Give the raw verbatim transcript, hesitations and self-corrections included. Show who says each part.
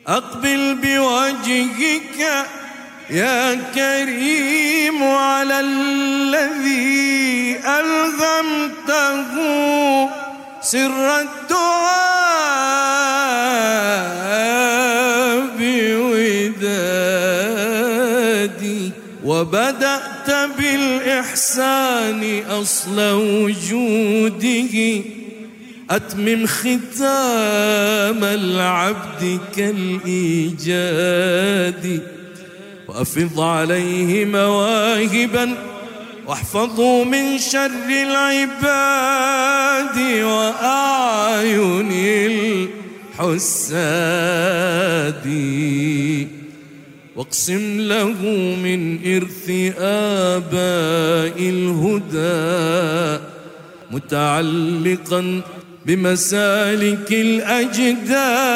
Speaker 1: أقبل بوجهك يا كريم على الذي ألغمته سر الدعاء بودادي، وبدأت بالإحسان أصل وجوده، أتمم ختام العبد كالإيجاد، وأفض عليه مواهبا واحفظه من شر العباد وأعين الحساد، واقسم له من إرث آباء الهدى متعلقا بمسالك الأجداد